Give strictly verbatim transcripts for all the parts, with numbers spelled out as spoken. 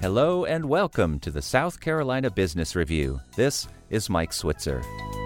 Hello and welcome to the South Carolina Business Review. This is Mike Switzer.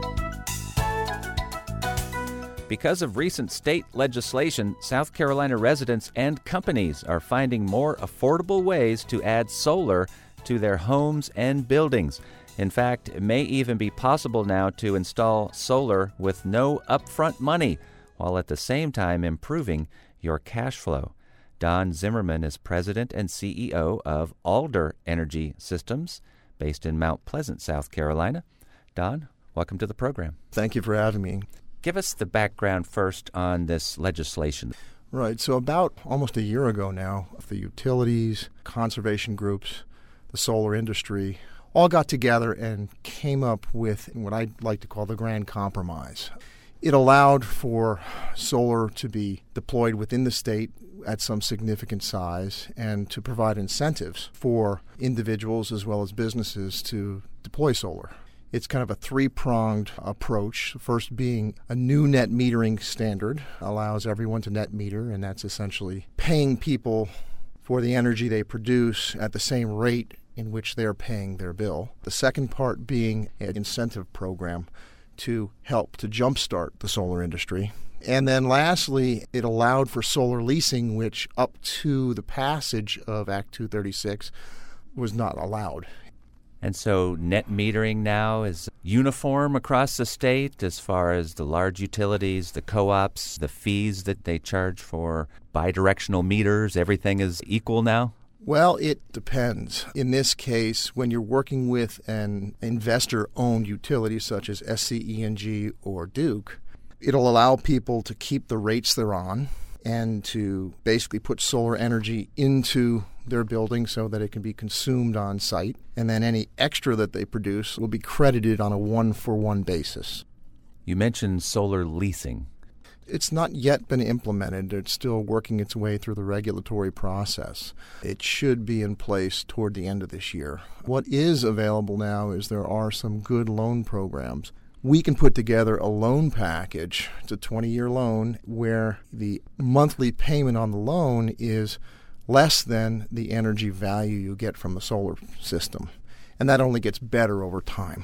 Because of recent state legislation, South Carolina residents and companies are finding more affordable ways to add solar to their homes and buildings. In fact, it may even be possible now to install solar with no upfront money, while at the same time improving your cash flow. Don Zimmerman is president and C E O of Alder Energy Systems, based in Mount Pleasant, South Carolina. Don, welcome to the program. Thank you for having me. Give us the background first on this legislation. Right. So about almost a year ago now, the utilities, conservation groups, the solar industry all got together and came up with what I'd like to call the Grand Compromise. It allowed for solar to be deployed within the state at some significant size and to provide incentives for individuals as well as businesses to deploy solar. It's kind of a three-pronged approach. The first being a new net metering standard allows everyone to net meter, and that's essentially paying people for the energy they produce at the same rate in which they're paying their bill. The second part being an incentive program to help to jumpstart the solar industry. And then lastly, it allowed for solar leasing, which up to the passage of Act two thirty-six was not allowed. And so net metering now is uniform across the state as far as the large utilities, the co-ops, the fees that they charge for bidirectional meters, everything is equal now? Well, it depends. In this case, when you're working with an investor-owned utility such as S C E N G or Duke, it'll allow people to keep the rates they're on and to basically put solar energy into their building so that it can be consumed on site. And then any extra that they produce will be credited on a one-for-one basis. You mentioned solar leasing. It's not yet been implemented. It's still working its way through the regulatory process. It should be in place toward the end of this year. What is available now is there are some good loan programs. We can put together a loan package. It's a twenty-year loan where the monthly payment on the loan is less than the energy value you get from the solar system. And that only gets better over time.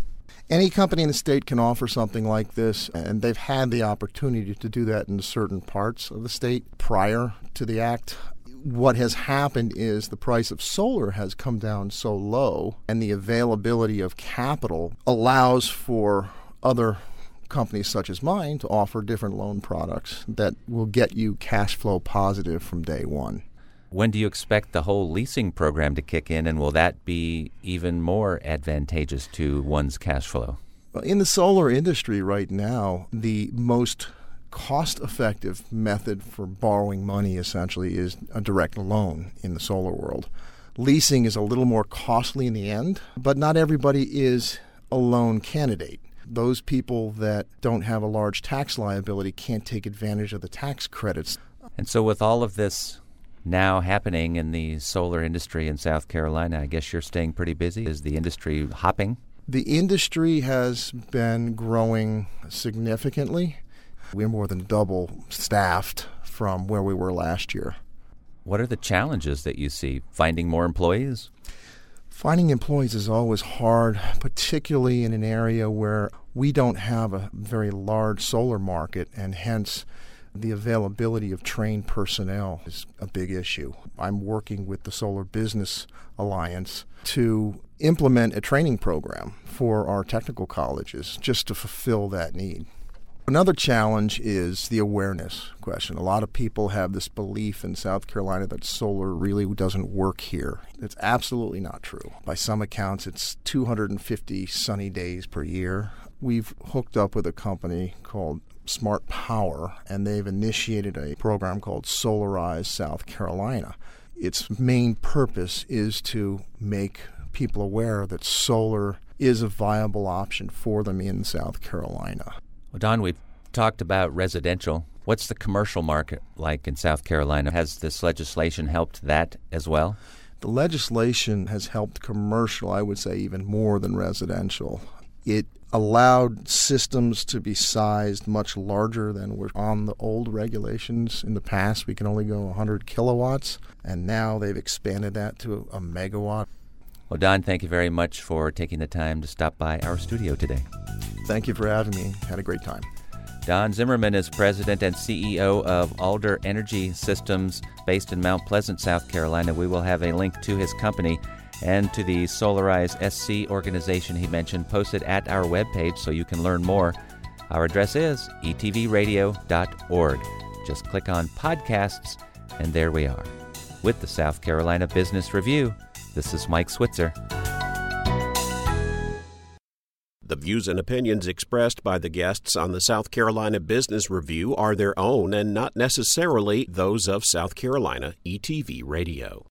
Any company in the state can offer something like this, and they've had the opportunity to do that in certain parts of the state prior to the act. What has happened is the price of solar has come down so low, and the availability of capital allows for other companies such as mine to offer different loan products that will get you cash flow positive from day one. When do you expect the whole leasing program to kick in, and will that be even more advantageous to one's cash flow? Well, in the solar industry right now, the most cost-effective method for borrowing money essentially is a direct loan in the solar world. Leasing is a little more costly in the end, but not everybody is a loan candidate. Those people that don't have a large tax liability can't take advantage of the tax credits. And so with all of this now happening in the solar industry in South Carolina, I guess you're staying pretty busy. Is the industry hopping? The industry has been growing significantly. We're more than double staffed from where we were last year. What are the challenges that you see? Finding more employees? Finding employees is always hard, particularly in an area where we don't have a very large solar market, and hence the availability of trained personnel is a big issue. I'm working with the Solar Business Alliance to implement a training program for our technical colleges just to fulfill that need. Another challenge is the awareness question. A lot of people have this belief in South Carolina that solar really doesn't work here. It's absolutely not true. By some accounts, it's two hundred fifty sunny days per year. We've hooked up with a company called Smart Power, and they've initiated a program called Solarize South Carolina. Its main purpose is to make people aware that solar is a viable option for them in South Carolina. Well, Don, we've talked about residential. What's the commercial market like in South Carolina? Has this legislation helped that as well? The legislation has helped commercial, I would say, even more than residential. It allowed systems to be sized much larger than were on the old regulations. In the past, we can only go one hundred kilowatts, and now they've expanded that to a megawatt. Well, Don, thank you very much for taking the time to stop by our studio today. Thank you for having me. Had a great time. Don Zimmerman is president and C E O of Alder Energy Systems based in Mount Pleasant, South Carolina. We will have a link to his company and to the Solarize S C organization he mentioned posted at our webpage so you can learn more. Our address is e t v radio dot org. Just click on podcasts, and there we are. With the South Carolina Business Review, this is Mike Switzer. The views and opinions expressed by the guests on the South Carolina Business Review are their own and not necessarily those of South Carolina E T V Radio.